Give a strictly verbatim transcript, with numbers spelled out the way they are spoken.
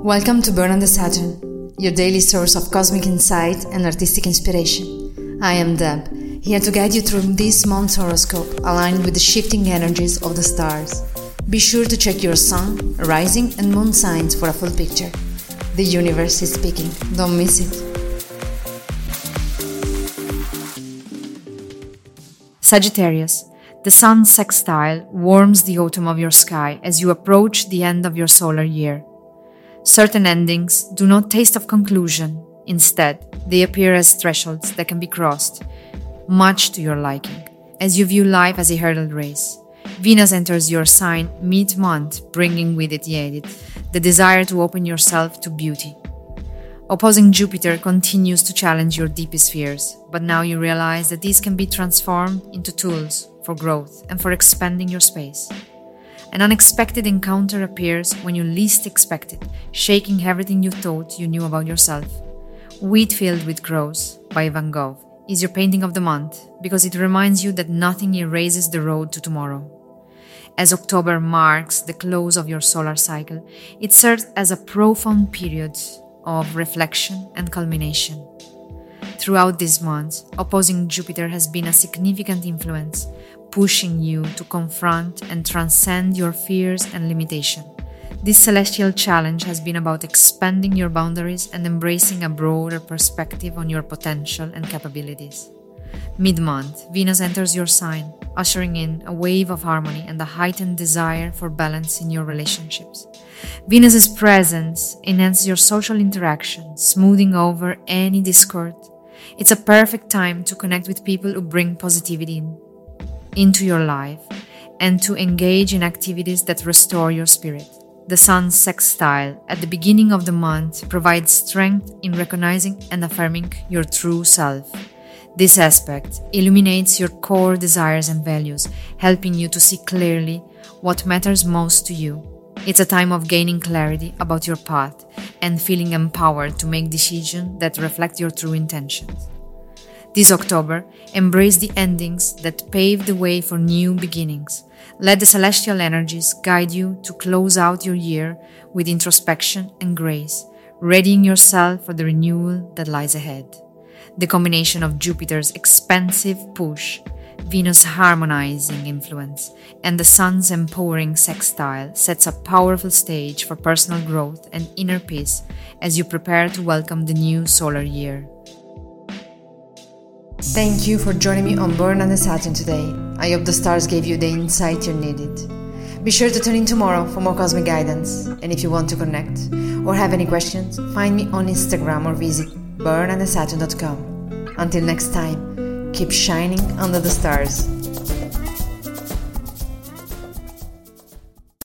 Welcome to Burn on the Saturn, your daily source of cosmic insight and artistic inspiration. I am Deb, here to guide you through this month's horoscope, aligned with the shifting energies of the stars. Be sure to check your sun, rising and moon signs for a full picture. The universe is speaking, don't miss it. Sagittarius, the sun sextile warms the autumn of your sky as you approach the end of your solar year. Certain endings do not taste of conclusion. Instead, they appear as thresholds that can be crossed, much to your liking, as you view life as a hurdle race. Venus enters your sign mid-month, bringing with it the, the desire to open yourself to beauty. Opposing Jupiter continues to challenge your deepest fears, but now you realize that these can be transformed into tools for growth and for expanding your space. An unexpected encounter appears when you least expect it, shaking everything you thought you knew about yourself. Wheat Field with Crows by Van Gogh is your painting of the month because it reminds you that nothing erases the road to tomorrow. As October marks the close of your solar cycle, it serves as a profound period of reflection and culmination. Throughout these months, opposing Jupiter has been a significant influence, pushing you to confront and transcend your fears and limitations. This celestial challenge has been about expanding your boundaries and embracing a broader perspective on your potential and capabilities. Mid-month, Venus enters your sign, ushering in a wave of harmony and a heightened desire for balance in your relationships. Venus's presence enhances your social interaction, smoothing over any discord. It's a perfect time to connect with people who bring positivity in, into your life and to engage in activities that restore your spirit. The sun sextile at the beginning of the month provides strength in recognizing and affirming your true self. This aspect illuminates your core desires and values, helping you to see clearly what matters most to you. It's a time of gaining clarity about your path and feeling empowered to make decisions that reflect your true intentions. This October, embrace the endings that pave the way for new beginnings. Let the celestial energies guide you to close out your year with introspection and grace, readying yourself for the renewal that lies ahead. The combination of Jupiter's expansive push, Venus' harmonizing influence, and the Sun's empowering sextile sets a powerful stage for personal growth and inner peace as you prepare to welcome the new solar year. Thank you for joining me on Burn on the Saturn today. I hope the stars gave you the insight you needed. Be sure to tune in tomorrow for more cosmic guidance. And if you want to connect or have any questions, find me on Instagram or visit burn on the saturn dot com. Until next time, keep shining under the stars.